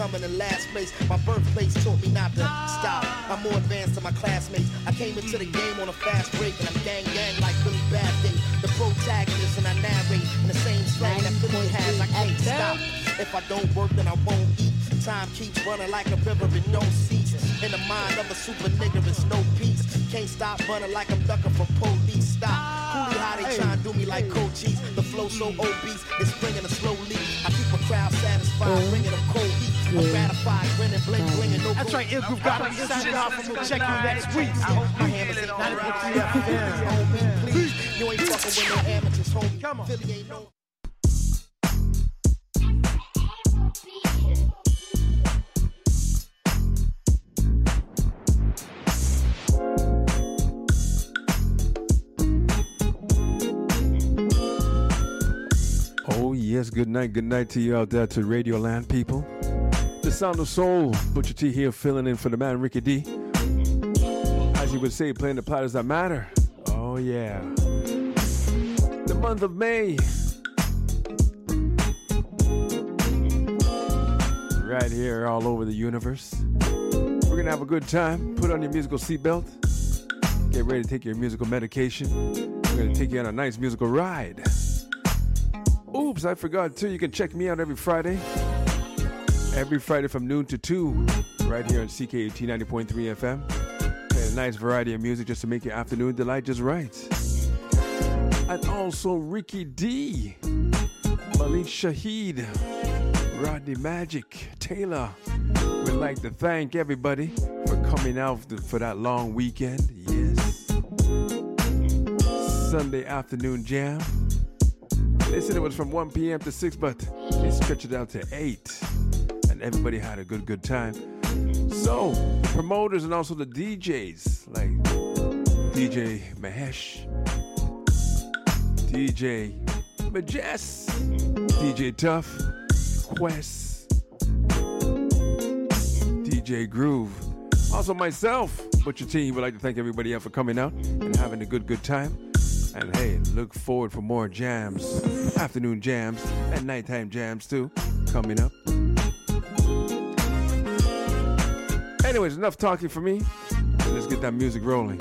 coming in last place. My birthplace taught me not to stop. I'm more advanced than my classmates. I came into the game on a fast break, and I'm gang like Billy Badgate, the protagonist, and I narrate in the same slang that Billy has. I can't stop. If I don't work, then I won't eat. Time keeps running like a river with no cease. In the mind of a super nigga, it's no peace. Can't stop running like I'm ducking from police. Stop. Coolie how they try and do me like Cochise. The flow so obese, it's bringing a slow leak. I keep a crowd satisfied, bringing them cold heat. I'm gratified, grinning, blinging, no. That's right, Ill Group got it. Signing off, and we'll check you next week. My hammer's ain't 90.3 FM. Please, you ain't fucking with no amateurs, homie. Come on. Philly ain't no. Oh yes, good night to you out there, to Radio Land people. The Sound of Soul, Butcher T here filling in for the man Ricky D. As you would say, playing the platters that matter. Oh yeah. The month of May. Right here all over the universe. We're gonna have a good time. Put on your musical seatbelt. Get ready to take your musical medication. We're gonna take you on a nice musical ride. Oops, I forgot too. You can check me out every Friday. Every Friday from noon to 2. Right here on CKUT 90.3 FM. Playing a nice variety of music just to make your afternoon delight just right. And also Ricky D, Malik Shaheed, Rodney Magic, Taylor. We'd like to thank everybody for coming out for that long weekend. Yes. Sunday afternoon jam. They said it was from 1 p.m. to 6, but they stretched it out to 8. And everybody had a good time. So, the promoters and also the DJs, like DJ Mahesh, DJ Majest, DJ Tough, Quest, DJ Groove. Also myself, Butcher T, would like to thank everybody out for coming out and having a good time. And hey, look forward for more jams, afternoon jams, and nighttime jams too, coming up. Anyways, enough talking for me. Let's get that music rolling.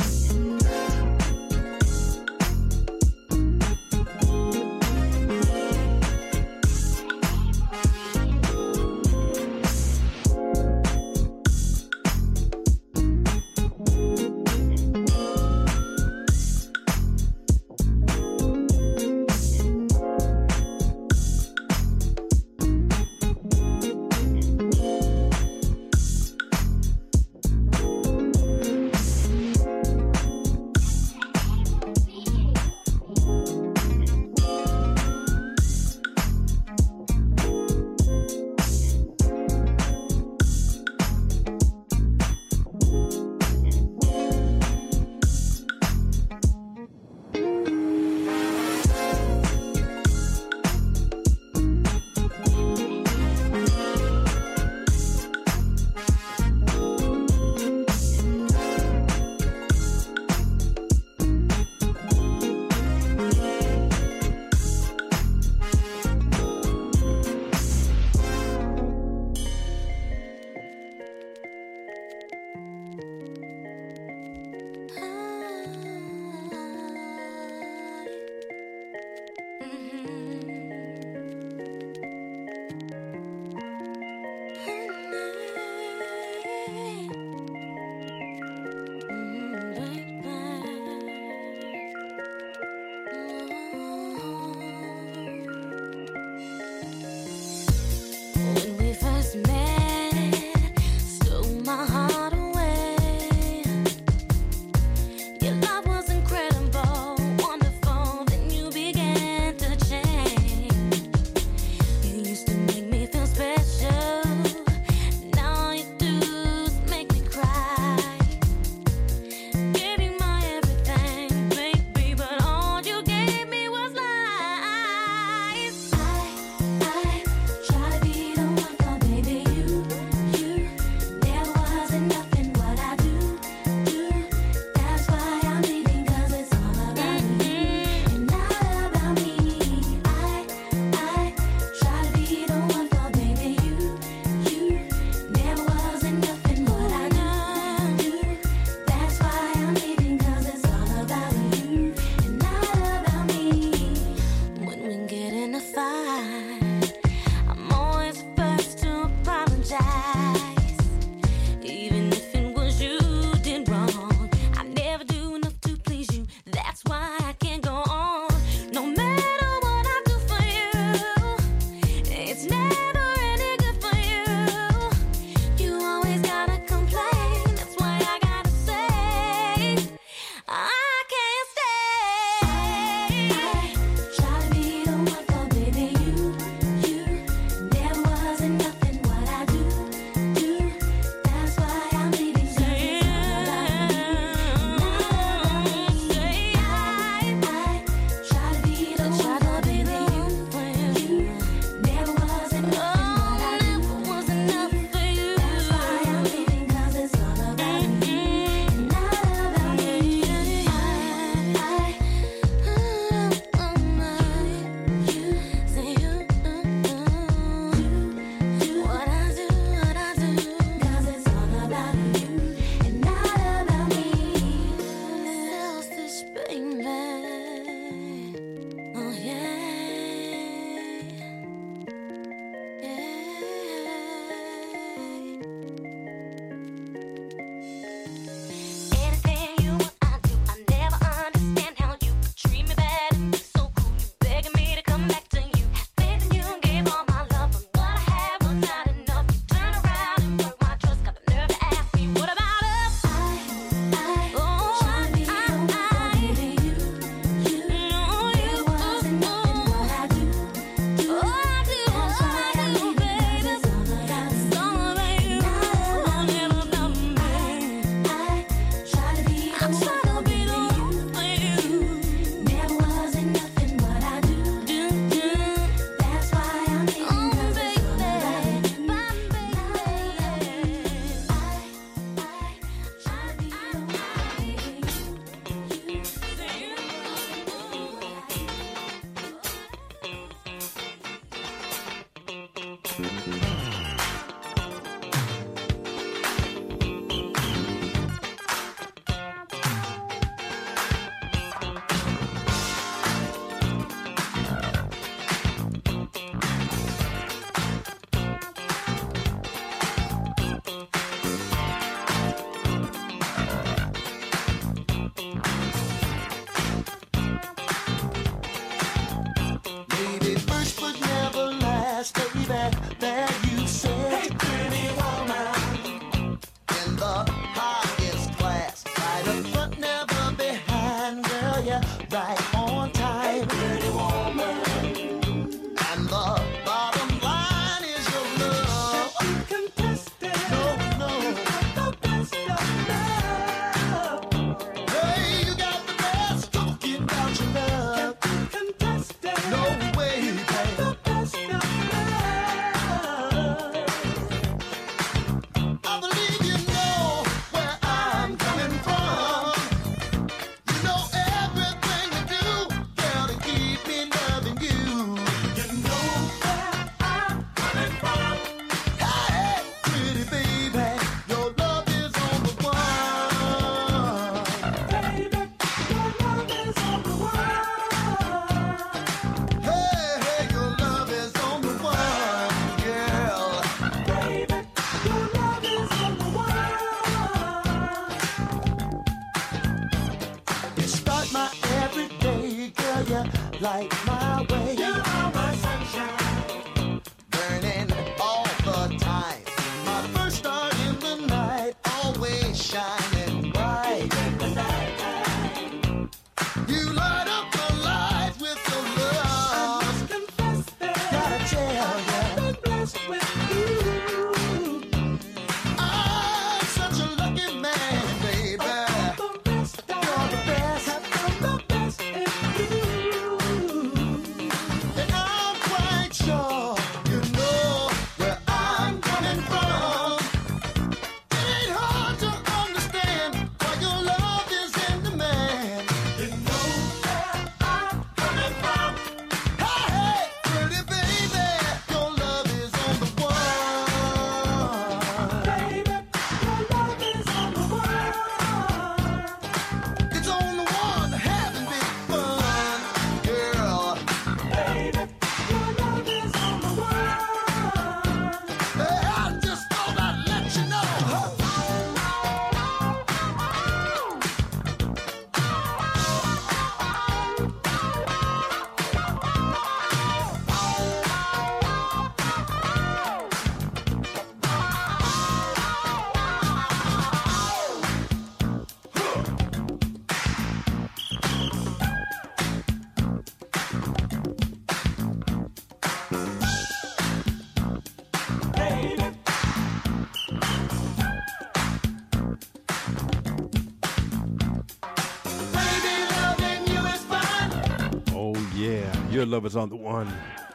Your love is on the one.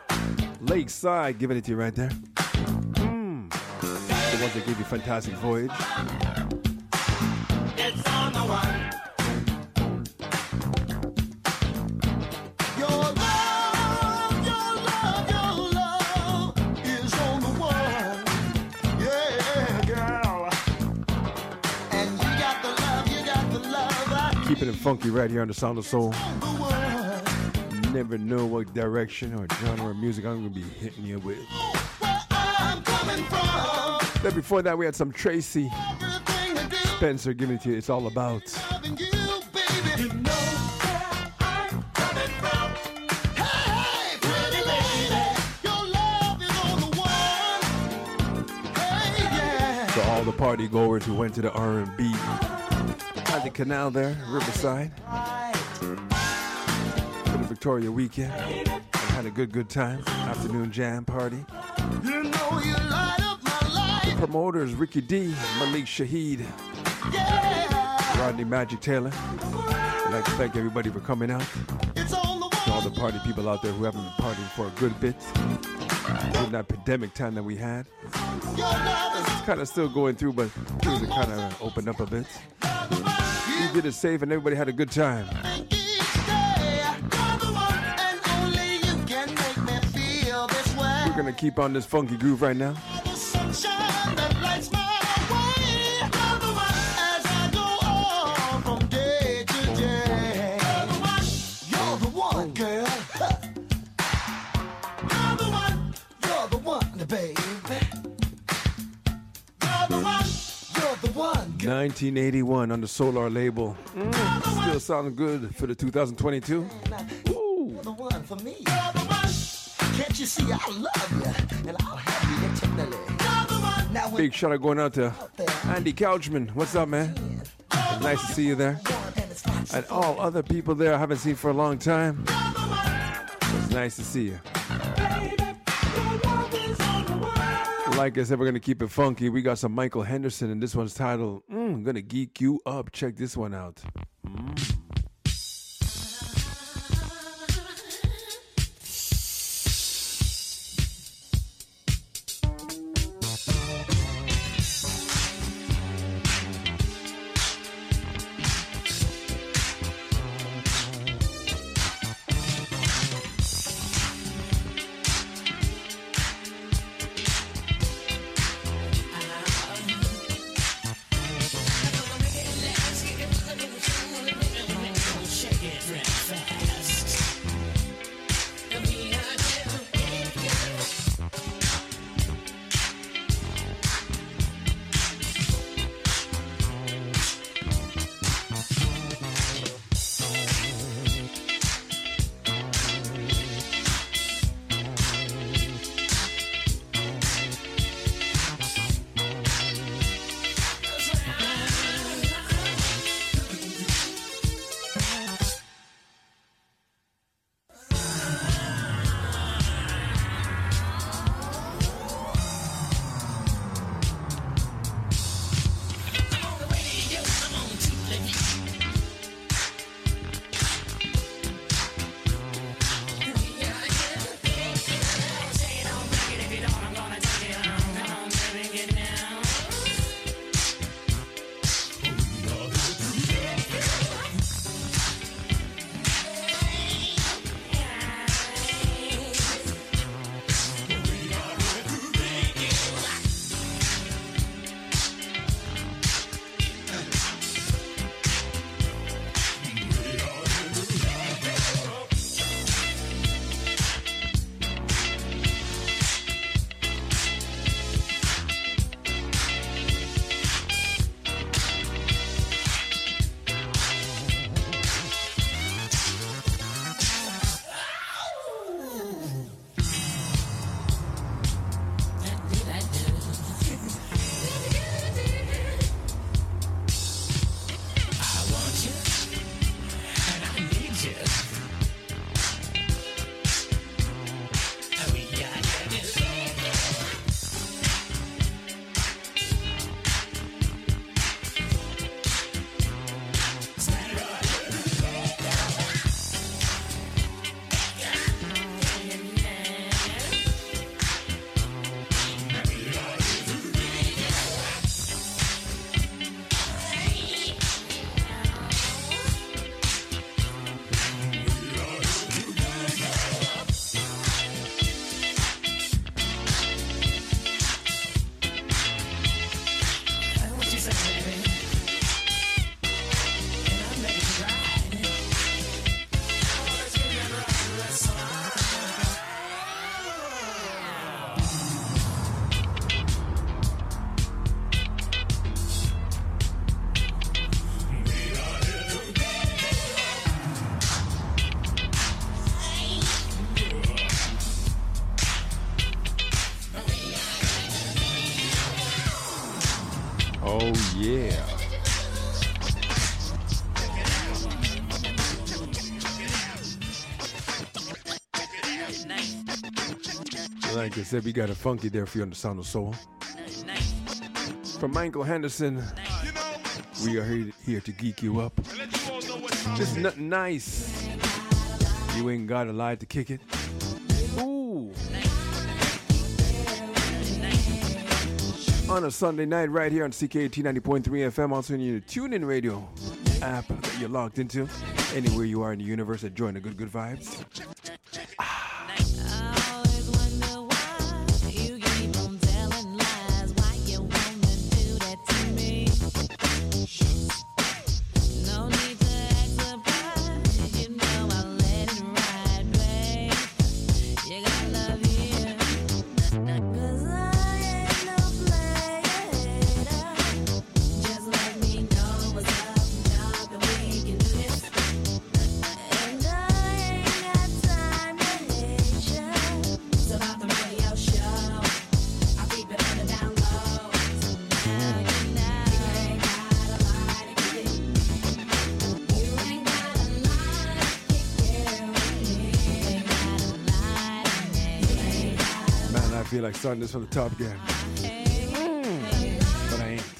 Lakeside, giving it to you right there. The ones that gave you Fantastic Voyage. It's on the one. Your love, your love, your love is on the one. Yeah, girl. And you got the love, you got the love. Keeping it funky right here on the Sound of Soul. Never know what direction or genre of music I'm going to be hitting you with. Then before that, we had some Tracy Spencer giving it to you. It's all about. So all the party goers who went to the R&B at the canal there, Riverside. Victoria weekend and had a good time. Afternoon jam party. You know you light up my life. The promoters Ricky D, Malik Shaheed, Rodney Magic Taylor. I'd like to thank everybody for coming out. It's on the To all the party people out there who haven't been partying for a good bit during that pandemic time that we had. It's kind of still going through, but things are kind of opened up a bit. We did it safe and everybody had a good time. We're We're gonna keep on this funky groove right now. The sunshine that lights my way. You're the one as I go on from day to day. You're the one, girl. You're the one. You're the one, baby. You're the one. You're the one, girl. 1981 on the Solar label. Still sounding good for the 2022. You're the one for me. You're the one. Can't you see I love you and I'll have you eternally. You're the one. Now when Big shout out going out to Andy Couchman. What's up, man? It's nice to see you there. And all other people there I haven't seen for a long time. It's nice to see you. Like I said, we're going to keep it funky. We got some Michael Henderson, and this one's titled, I'm going to geek you up. Check this one out. Oh, yeah. Like I said, we got a funky there for you on the Sound of Soul. From Michael Henderson, we are here to geek you up. Just nothing nice. You ain't got a lie to kick it. Ooh. On a Sunday night right here on CKT 90.3 FM, also in your TuneIn Radio app that you're logged into. Anywhere you are in the universe, enjoying the good vibes. me like starting this from the top again. But I ain't.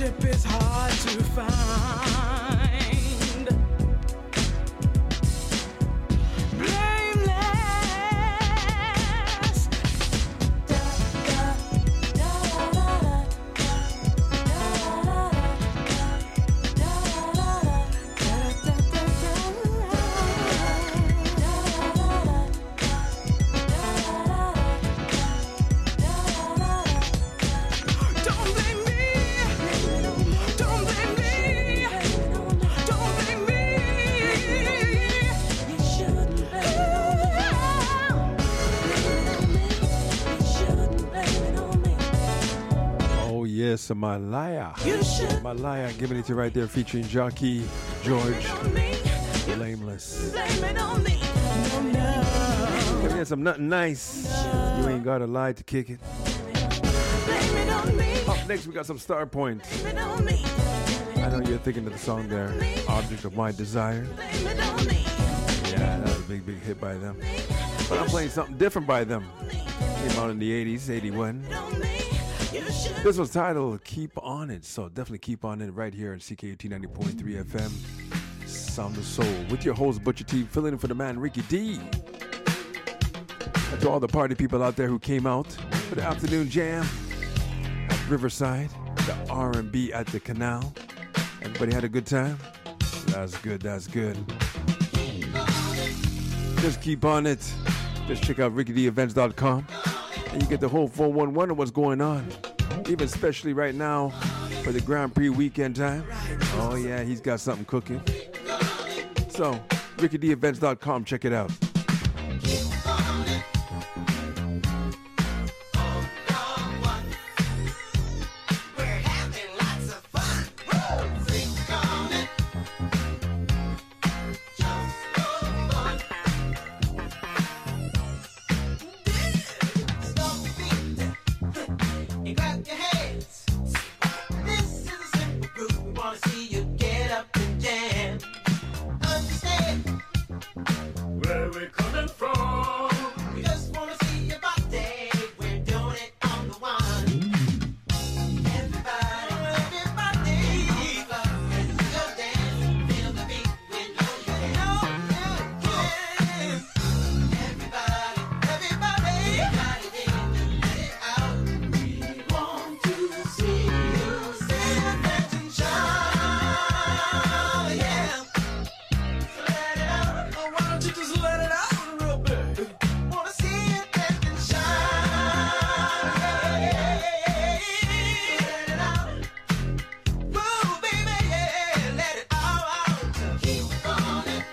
Friendship is hard to find. Blameless. Don't blame me. Don't blame me. Don't blame me. You shouldn't blame it on me. Oh yes, Malaya. You should Malaya giving it to you right there, featuring Jockey George. on me. Blameless. Blame it on me. No, no. Give me some nothing nice. You ain't got a lie to kick it. Blame it on me. Up next, we got some star points. Blame it on me. I know you're thinking of the song there, Object of My Desire. Blame it on me. Yeah, that was a big, big hit by them. But I'm playing something different by them. Came out in the 80s, 81. On me. You should. This was titled Keep On It, so definitely keep on it right here on CKUT 90.3 FM. Sound of Soul with your host Butcher T, filling in for the man Ricky D. And to all the party people out there who came out for the afternoon jam at Riverside, the R&B at the Canal. Everybody had a good time? That's good, that's good. Just keep on it. Just check out RickyDEvents.com and you get the whole 411 of what's going on. Even especially right now for the Grand Prix weekend time. Oh yeah, he's got something cooking. So, RickyDEvents.com, check it out. Where we coming from? We just wanna see your body. We're doing it on the one. Everybody, everybody, and go dance, feel the beat. We know you can. Everybody, everybody, let it out. We want to see you stand and shine, yeah. So let it out. Oh, why don't you just let it out real bit? Wanna see it dance and shine, yeah. Let it out. Woo, baby, yeah. Let it all out. Keep on it.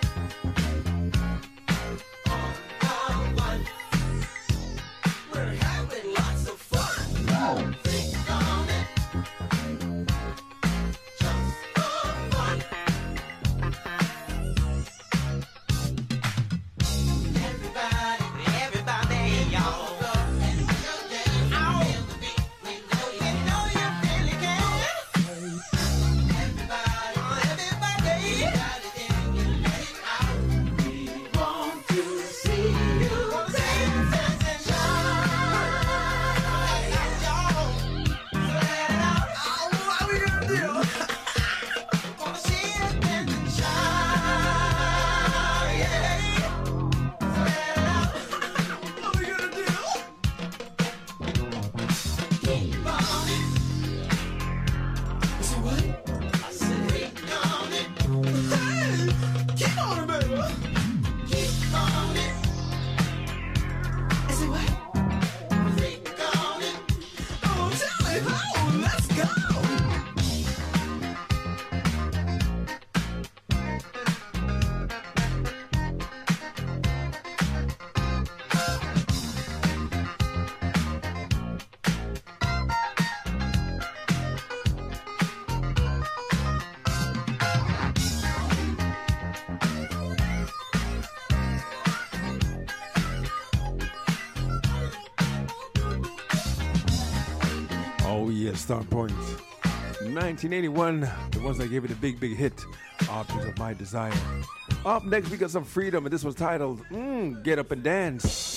On one. We're having lots of fun. Think on it. Just for fun. Everybody, everybody, y'all. Feel the beat. We know you really can. Everybody, everybody, got it in you, let it out. We want to see you dance and shine, y'all. Let it out. Oh, what we gonna do? Wanna see you dance and shine, yeah. What we gonna do? Keep on it. Say what? I said, keep on it. Hey, keep on it, baby. Keep on it. Say what? Keep on it. Oh, tell me how. Let's go. Oh yeah, star points. 1981, the ones that gave it a big, big hit, Object of My Desire. Up next, we got some Freedom, and this was titled Get Up and Dance.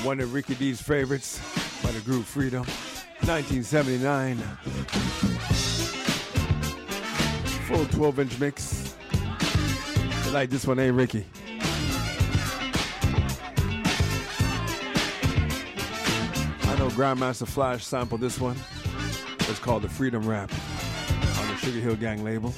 One of Ricky D's favorites by the group Freedom. 1979. Full 12-inch mix. You like this one, eh, Ricky? I know Grandmaster Flash sampled this one. It's called the Freedom Rap on the Sugar Hill Gang label.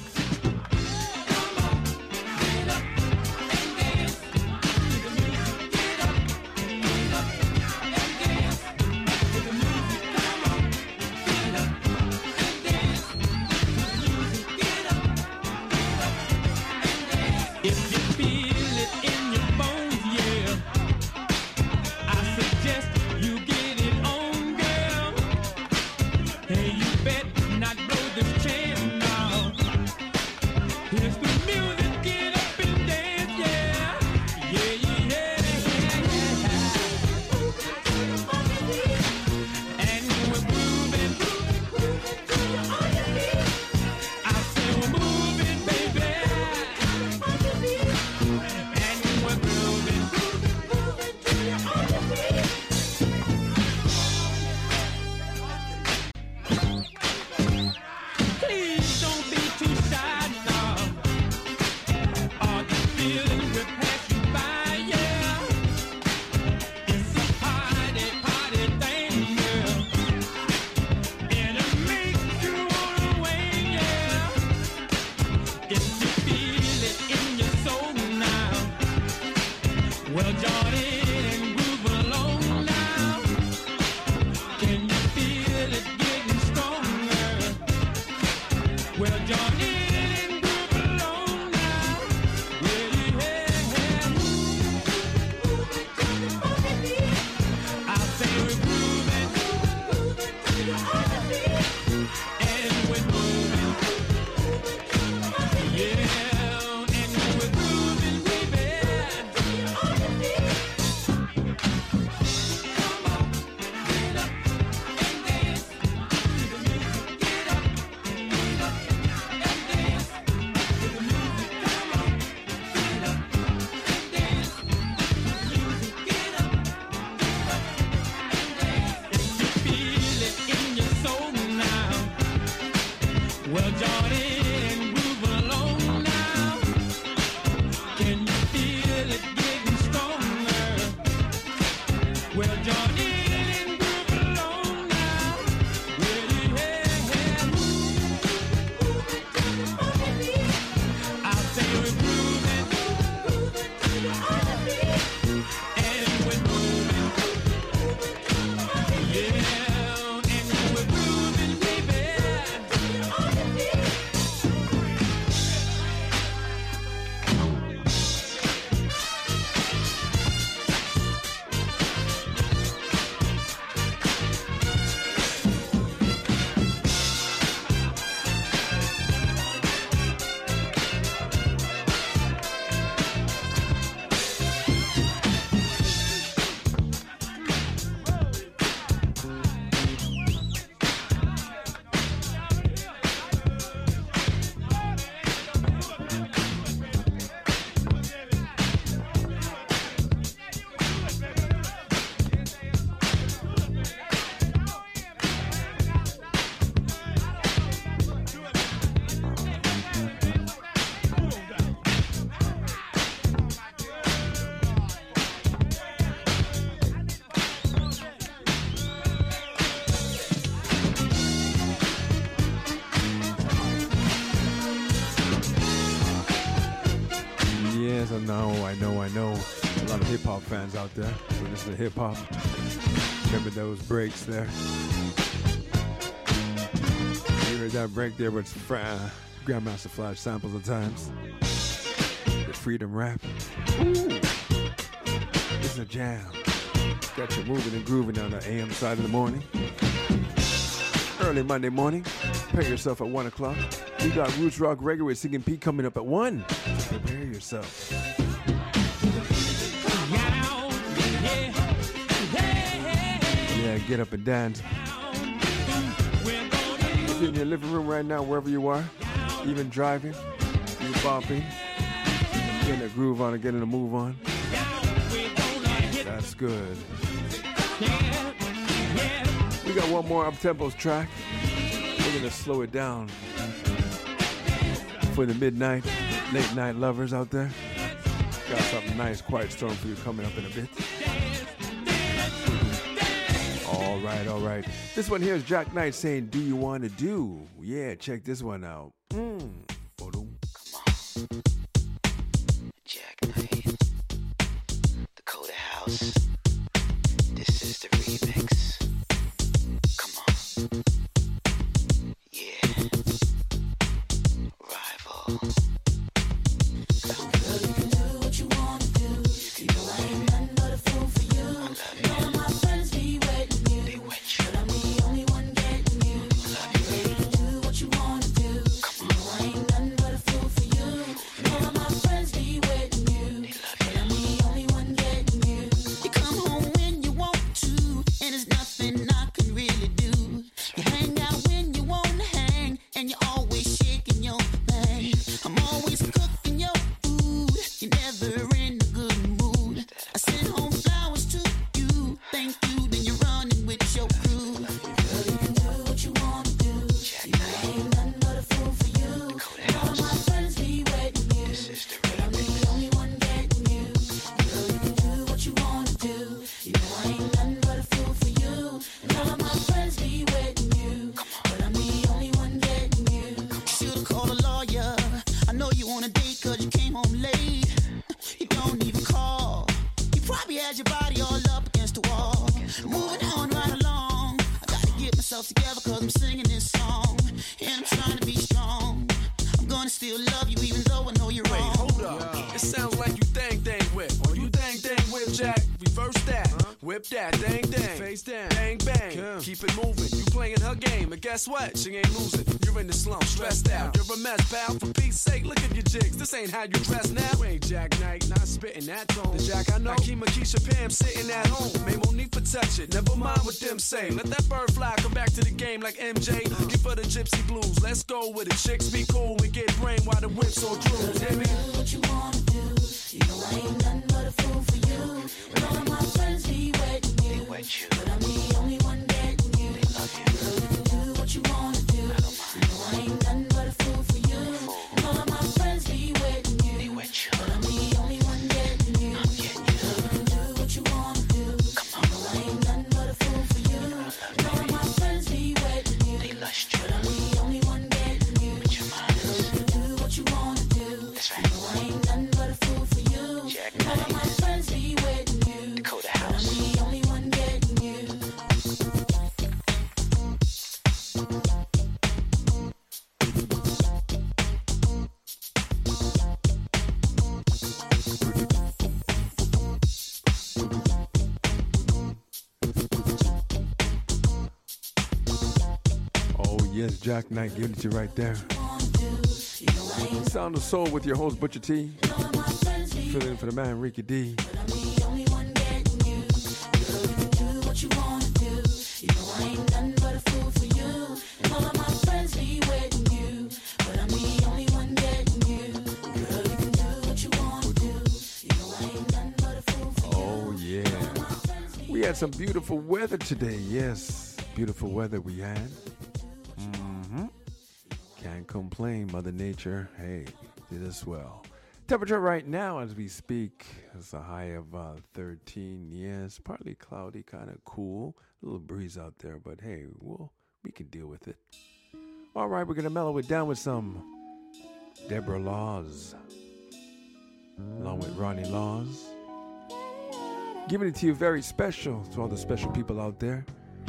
I know. A lot of hip-hop fans out there. So this is the hip-hop. Remember those breaks there? You heard that break there with Grandmaster Flash samples at times. The Freedom Rap. Ooh. It's a jam. Got you moving and grooving on the AM side of the morning. Early Monday morning. Prepare yourself at 1 o'clock. We got Roots Rock Reggae with Singing Pete coming up at 1. So prepare yourself. Yeah, get up and dance. If you're in your living room right now, wherever you are, even driving, you bopping, getting a groove on and getting a move on. That's good. We got one more up-tempo track. We're gonna slow it down for the midnight, late night lovers out there. Got something nice, Quiet Storm for you coming up in a bit. All right. This one here is Jack Knight saying, "Do you want to do?" Yeah, check this one out. Jack Knight, Dakota House. This is the remix. Come on. Yeah. Rival. Girl, you can do what you wanna do. You know I ain't nothing but a fool for you. All of my friends be waiting you. They wet you. But I'm the only one getting you. Girl, you can do what you wanna do. You know I ain't nothing but a fool for you. All of my friends be waiting you. But I'm the only one getting you. You come home when you want to, and there's nothing I can really do. You hang out when you want to hang, and you're always shaking your thing. I'm always cooking your food. You're never in a good mood. I send home flowers to you. Thank you, then you're running with your crew. Girl, you can do what you wanna do. You know I ain't nothing but a fool for you. All of my friends be waiting you. But I'm the only one getting you. Girl, you can do what you wanna do. You know I ain't nothing but a fool for you. All of my friends be waiting you. But I'm the only one getting you. Should've called a lawyer. I know you on a date 'cause you came home late. You don't even call. You probably had your body all up against the wall. Moving on right along. I gotta get myself together 'cause I'm singing this song. And I'm trying to be strong. I'm gonna still love you even though I know you're Wait, wrong. hold up. It sounds like you dang whip. Or you dang whip, Jack. Reverse that. Whip that, dang. Face down. Bang. Keep it moving. You playing her game, and guess what? She ain't losing. You're in the slump, stressed out. You're a mess, pal. For Pete's sake, look at your jigs. This ain't how you dress now. You ain't Jack Knight, not spitting that tone. The Jack I know. Akeem, Keisha, Pam sitting at home. May Monique touch it. Never mind what them say. Let that bird fly. Come back to the game like MJ. Give her the gypsy blues. Let's go with it. Chicks be cool and get brain while the whip's on cruise. Hear me? Do what you wanna do. You know I ain't nothing but a fool for you. All of my friends be waiting you. But I'm the only one getting you. Girl, you can do what you wanna do. You know I ain't nothing but a fool for you. All of my friends be waiting you. But I'm the only one getting you. Girl, you can do what you wanna do. You know I ain't nothing but a fool for you. All of my friends be waiting you. But I'm the only one getting you. Girl, you can do what you wanna do. You know I ain't nothing but a fool for you. All of my friends be waiting you. Dakota But I'm House. the only one getting you. Oh yes, Jack Knight giving it to you right there. Sound of Soul with your host Butcher T. Filling in for the man Ricky D. I'm the only one getting you. Girl, you can do what you wanna do. You know I ain't nothing but a fool for you. All of my friends be waiting you. But I'm the only one getting you. Girl, you can do what you wanna do. You know I ain't nothing but a fool for you. Oh yeah. We had some beautiful weather today. Yes, beautiful weather we had. Can't complain, Mother Nature. Hey, did us well. Temperature right now as we speak is a high of 13. Yes, partly cloudy, kind of cool. A little breeze out there, but hey, we can deal with it. All right, we're going to mellow it down with some Deborah Laws, along with Ronnie Laws. Giving it to you very special to all the special people out there.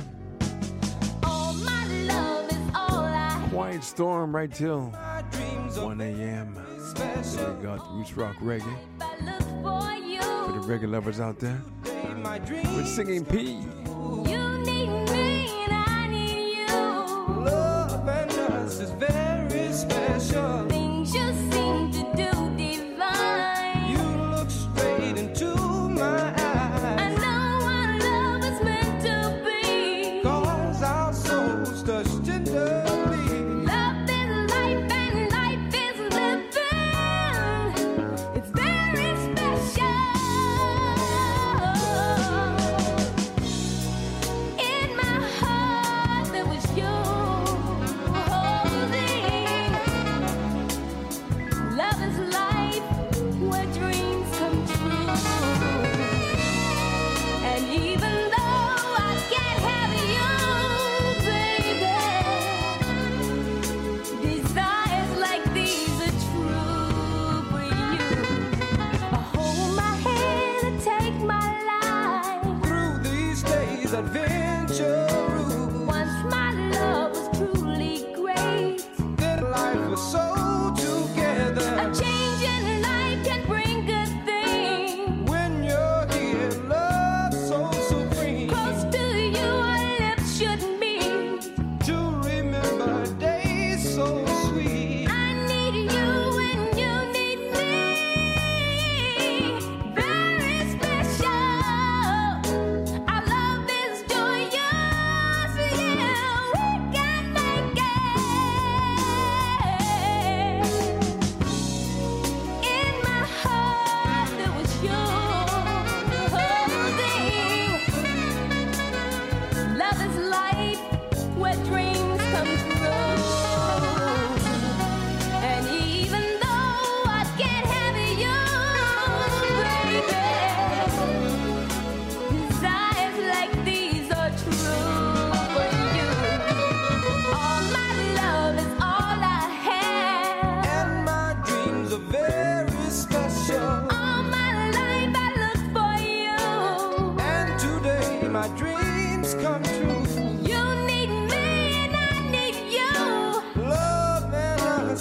Quiet Storm right till 1 a.m. So we got Roots Rock Reggae. For the reggae lovers out there. With Singing P. You need me and I need you. Love and us is very special. Things you seem to do divine. You look straight into my eyes. I know our love is meant to be. 'Cause our souls touch tenderly. Love is life and life is living. It's very special.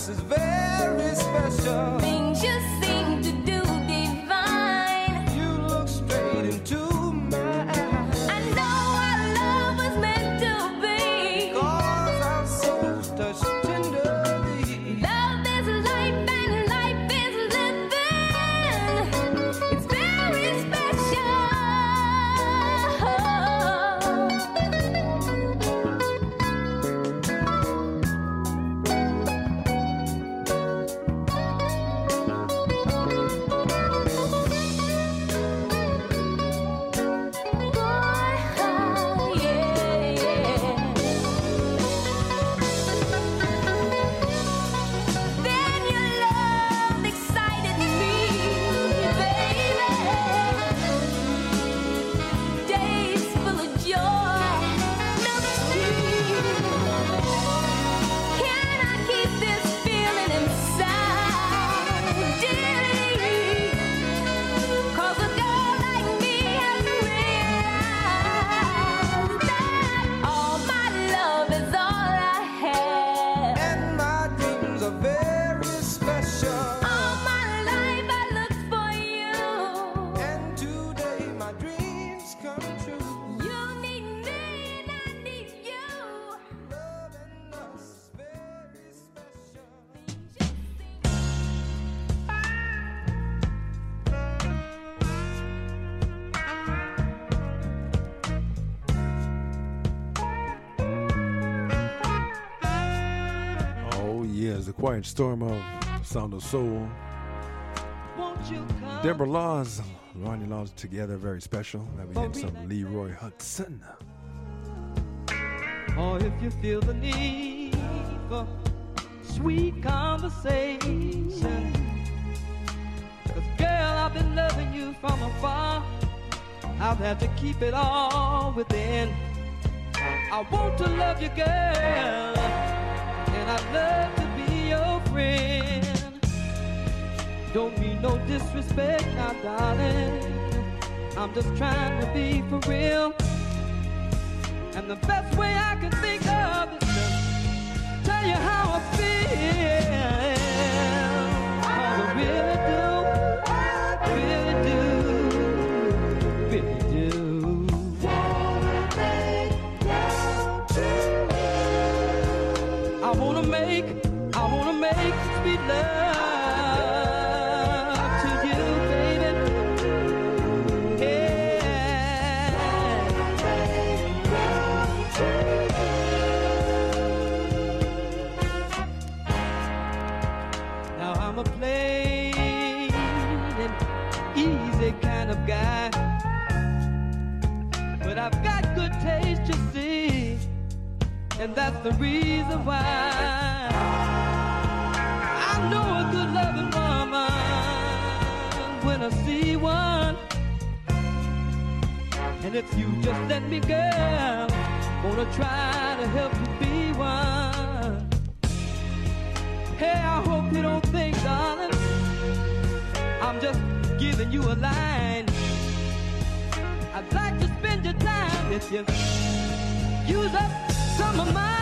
us is very special. Things you seem to do divine. You look straight into my eyes. I know our love was meant to be. 'Cause our souls touch tenderly. Love is life and life is living. It's very special. Then your love excited me, baby. Days full of joy, milk sweet. Can I keep this feeling inside, dearly? 'Cause a girl like me has realized that all my love is all I have. And my dreams are very special. All my life I look for you. And today my dreams come true. You need me and I need you. Loving us is very special. Oh, yes, the quiet storm of Sound of Soul. Won't you come? Deborah Laws, Ronnie Laws together, very special. Now we get some Leroy Hudson. Or if you feel the need for sweet conversation. 'Cause girl, I've been loving you from afar. I've had to keep it all within. I want to love you, girl, and I'd love to be your friend. Don't mean no disrespect now, darling. I'm just trying to be for real. And the best way I can think of is to tell you how I feel. 'Cause I really do, really do, really do. I wanna make sweet love to you, baby. Now I'm a plain and easy kind of guy, but I've got good taste, you see, and that's the reason why I know a good loving woman when I see one. And if you just let me, girl, gonna try to help you be one. Hey, I hope you don't think, darling, I'm just giving you a line. I'd like to spend your time if you use up some of mine.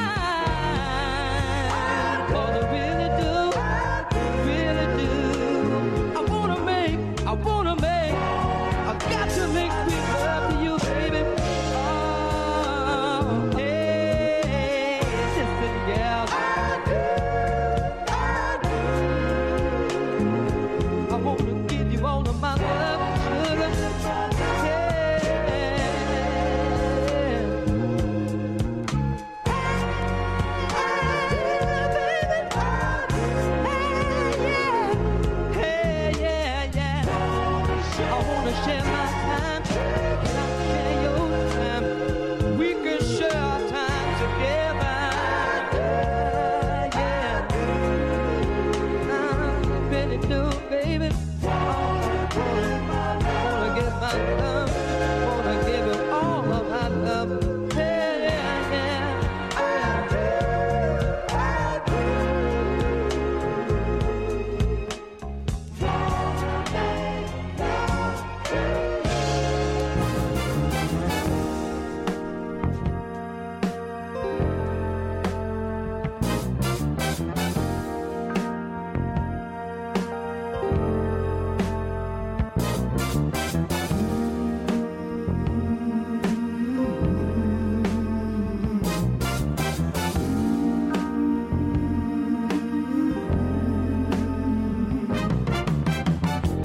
'Cause I really do, really do. I wanna make, I've got to make sweet love to you, baby. Oh, hey, listen, yeah. I wanna give you all of my love, sugar. Yeah.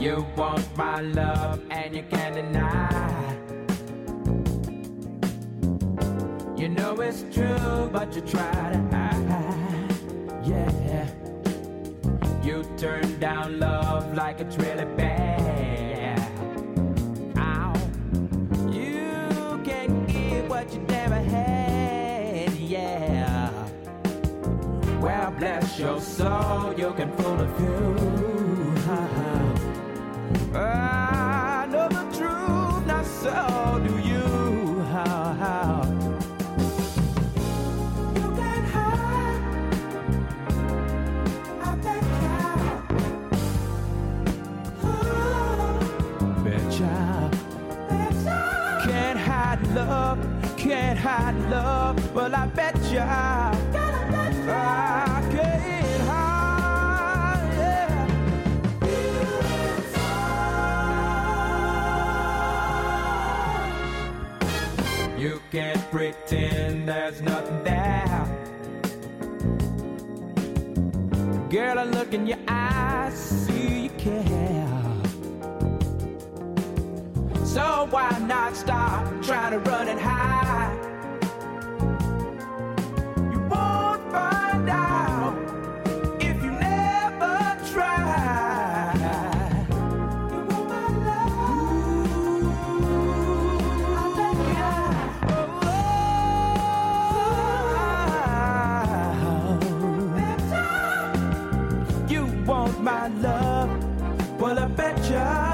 You want my love and you can't deny. You know it's true, but you try to hide. Yeah. You turn down love like it's really bad. Ow. You can't give what you never had. Yeah. Well, bless your soul, you can fool a few. I know the truth, not so do you. How? You can't hide. I bet you. Betcha. Can't hide love. Well, I bet you. I can't hide, yeah. You can't pretend there's nothing there. Girl, I look in your eyes, see you care. So why not stop trying to run and hide? You won't find out if you never try. You want my love? I bet you. You want my love? Well, I bet you.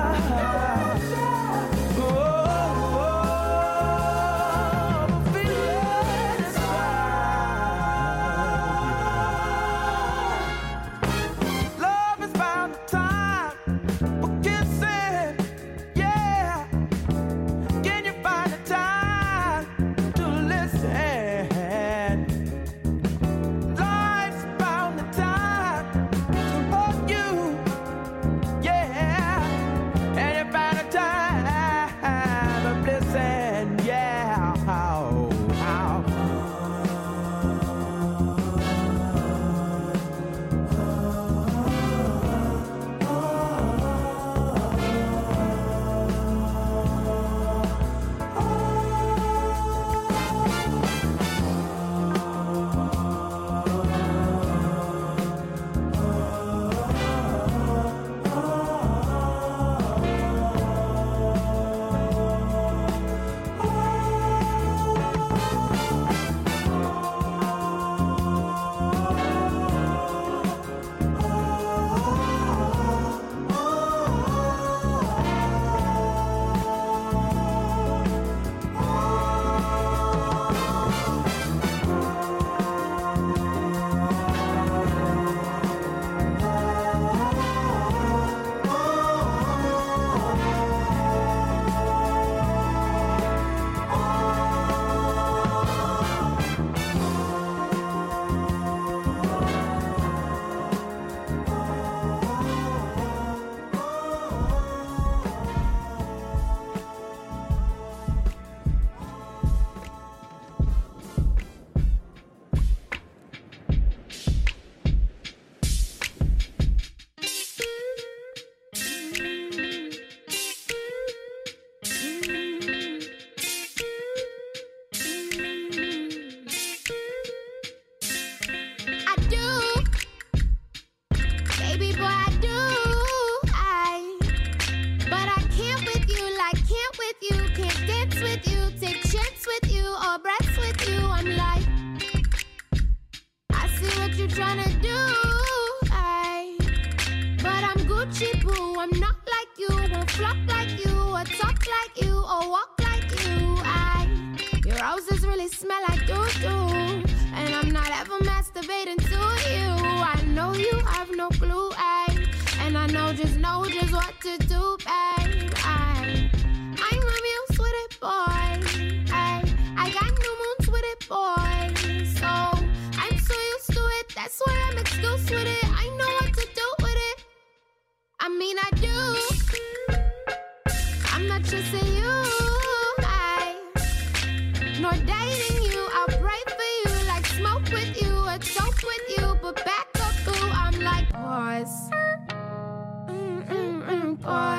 Pause.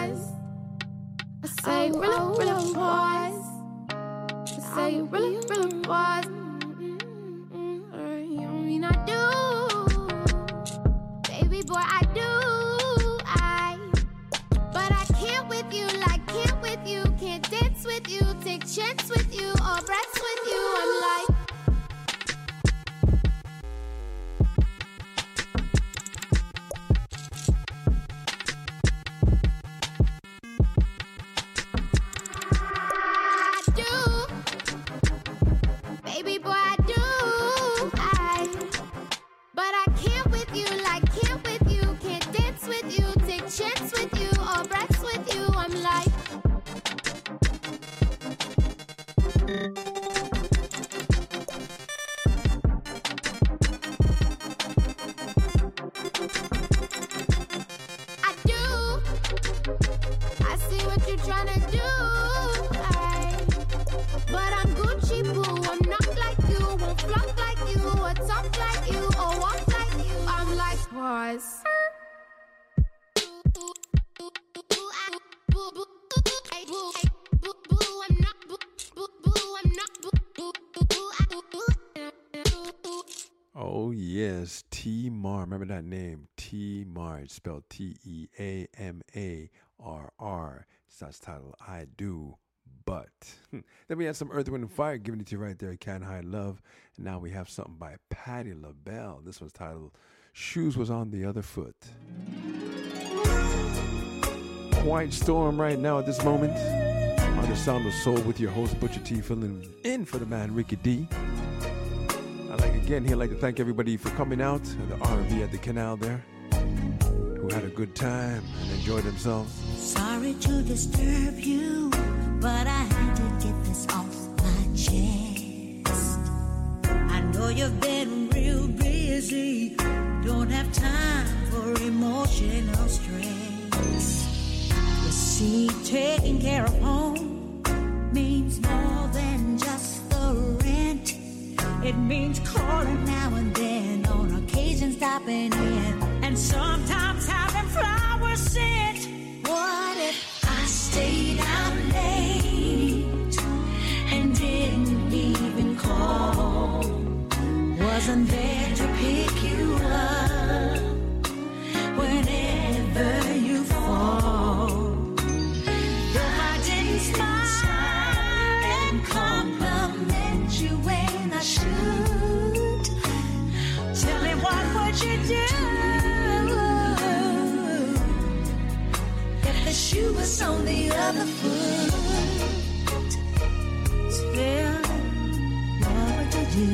say you really, really was. Say you really, really was. You mean I do, baby boy, I do. But I can't with you, like can't with you, can't dance with you, take chance with you, or breaths with you. I'm like. Chance with you or breaths with you, I'm like. I do. I see what you're trying to do. But I'm Gucci boo. I'm not like you, won't flop like you, or talk like you, or walk like you. I'm like, pause. Oh yes, T-Mar. Remember that name, T-Mar. It's spelled T-E-A-M-A-R-R. It's that title, I Do But. Then we had some Earth, Wind & Fire, giving it to you right there, Can't Hide Love. And now we have something by Patti LaBelle. This one's titled Shoes Was on the Other Foot. Quiet storm right now at this moment on the Sound of Soul with your host Butcher T, filling in for the man Ricky D. I'd like to thank everybody for coming out at the R&B at the canal there, who had a good time and enjoyed themselves. Sorry to disturb you, but I had to get this off my chest. I know you've been real busy, don't have time for emotional stress. You see, taking care of home means more than just the rent. It means calling now and then, on occasion stopping in, and sometimes having flowers sent. What if I stayed out late and didn't even call? Wasn't there to pick you up whenever you fall. Though I didn't smile and compliment you when I should. Tell me, what would you do if the shoe was on the other foot? Tell me, what would you do?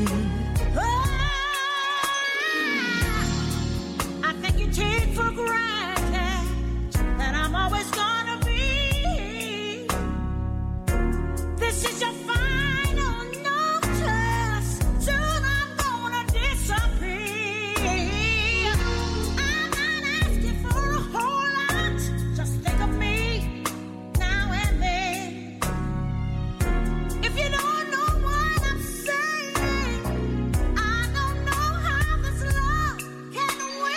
I think you take for granted that I'm always gonna be. This is your final notice. Soon I'm gonna disappear. I'm not asking for a whole lot. Just think of me now and then. If you don't know what I'm saying, I don't know how this love can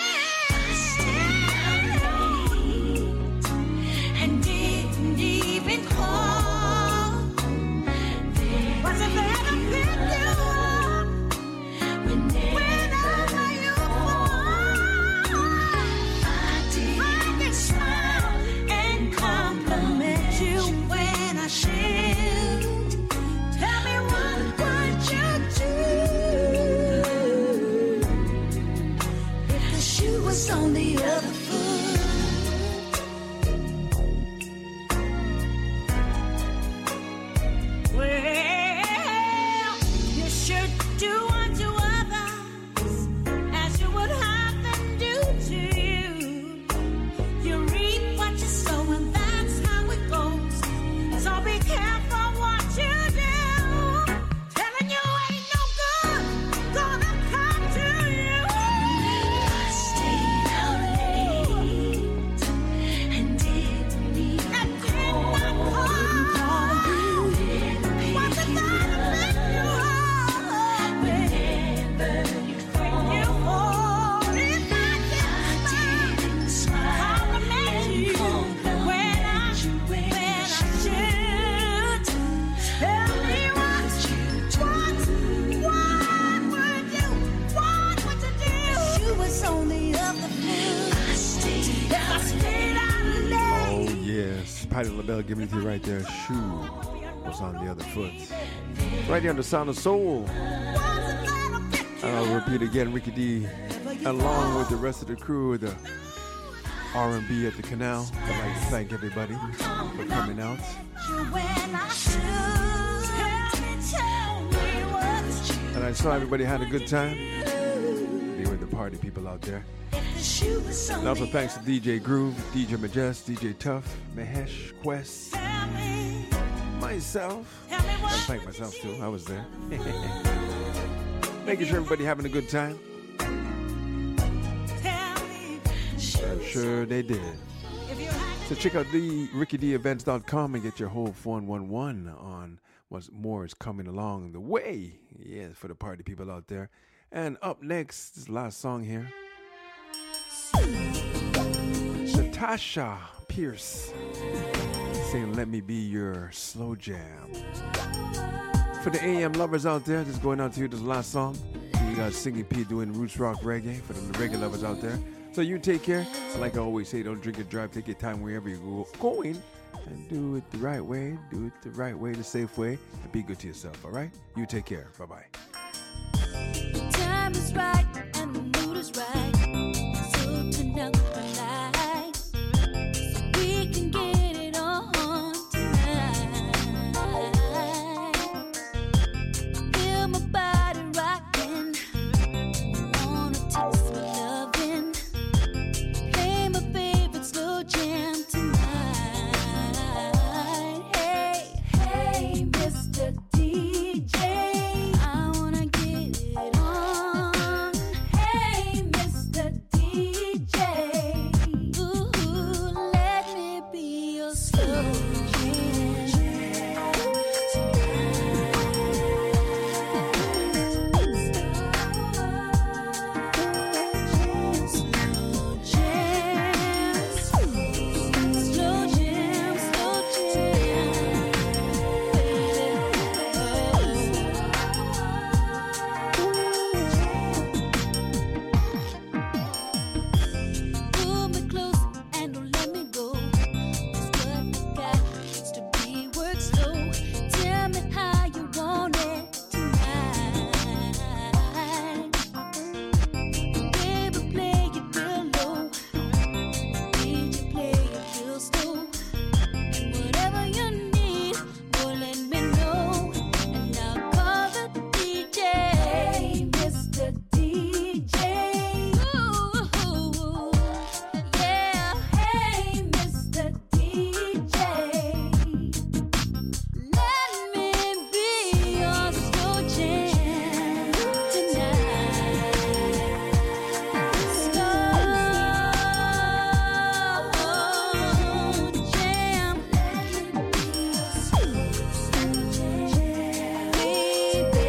win. And didn't even call. Was it there to pick you up whenever you fall? I can smile and compliment you when I should. Tell me, what would you do if the shoe was on the other foot? Well, you should do unto others as you would have them do to you. You reap what you sow, and that's how it goes. So be careful what you do. Telling you ain't no good gonna come to you. I stayed out late on the other foot. If I stayed out late. Oh, yes. Patti LaBelle giving it to you right there. Shoe was on the other foot. Right there on the Sound of Soul. I'll repeat again, Ricky D, along with the rest of the crew, the R&B at the Canal. I'd like to thank everybody for coming out. And I saw everybody had a good time. They were the party people out there. And also thanks to DJ Groove, DJ Majest, DJ Tough, Mahesh, Quest, myself. I thank myself too. I was there. Making sure everybody having a good time. I'm sure they did. So check out the RickyDEvents.com and get your whole 411 on what more is coming along the way. Yes, for the party people out there. And up next, this last song here. Natasha Pierce saying, "Let me be your slow jam." For the AM lovers out there, just going out to you this last song. You got Singing P doing roots rock reggae for the reggae lovers out there. So you take care. And like I always say, don't drink and drive. Take your time wherever you're going. And do it the right way. Do it the right way, the safe way. And be good to yourself, all right? You take care. Bye-bye. The time is right and the mood is right. So turn up the lights so we can get it on tonight. Feel my body rocking. Wanna taste my loving. Play my favorite slow jam tonight. Hey, hey, Mr. DJ. I wanna get it on. Hey, Mr. DJ. Ooh, let me be your slow Pull me close and don't let me go. 'Cause what I got needs to be worked slow. Tell me how you want it tonight. Baby, play it real low. DJ, play it real slow. And whatever you need, go let me know. And I'll call the DJ. Hey, Mr. DJ. Ooh, yeah. Hey, Mr. DJ. Let me be your slow jam tonight. Slow jam. Let me be your slow jam, baby.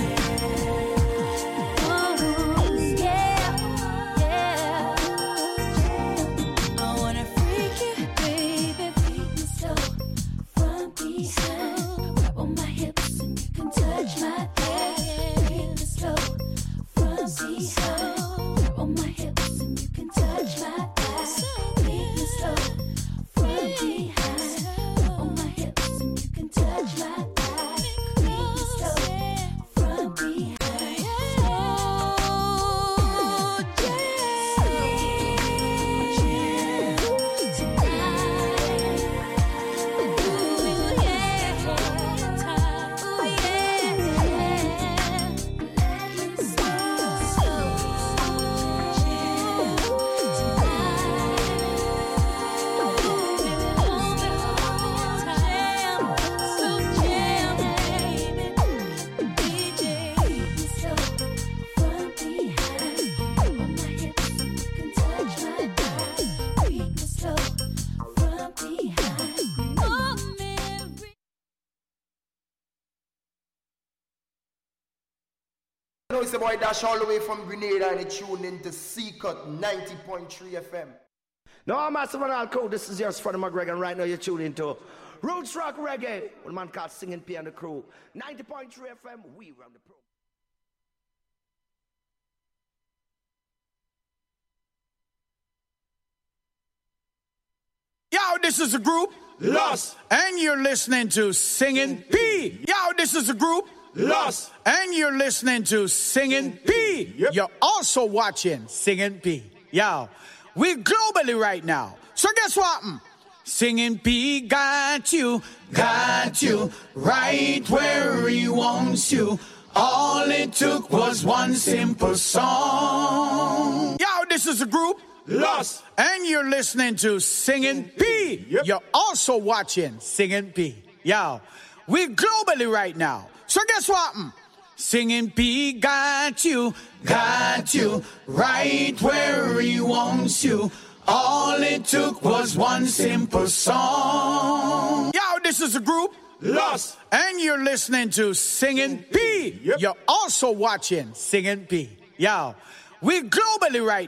Oh, yeah, yeah. I wanna freak you, baby, freak me slow from behind. Grab on my hips and you can touch my thigh. Freak me slow from behind. Grab on my hips and you can touch my thigh. Freak me slow from behind. Grab on my hips and you can touch my thigh. Freak me slow from behind. Hello, it's the boy Dash all the way from Grenada and it's tuned into C-Cut 90.3 FM. No, I'm Massive and Alco. This is yours, Freddie McGregor, and right now you're tuned into Roots Rock Reggae with a man called Singing P and the crew. 90.3 FM, we run the program. this is a group, Lost, and you're listening to Singing P. Yo, this is a group, Lost, and you're listening to Singing P. Yep. You're also watching Singing P. Yo, we're globally right now. So guess what? Singing P got you right where he wants you. All it took was one simple song. Yo, this is a group, Lost, and you're listening to Singing P. Yep. You're also watching Singing P. Yo, we're globally right now. So guess what? Singing P got you right where he wants you. All it took was one simple song. Yo, this is a group, Lost, and you're listening to Singing P. Yep. You're also watching Singing P. Yo, we're globally right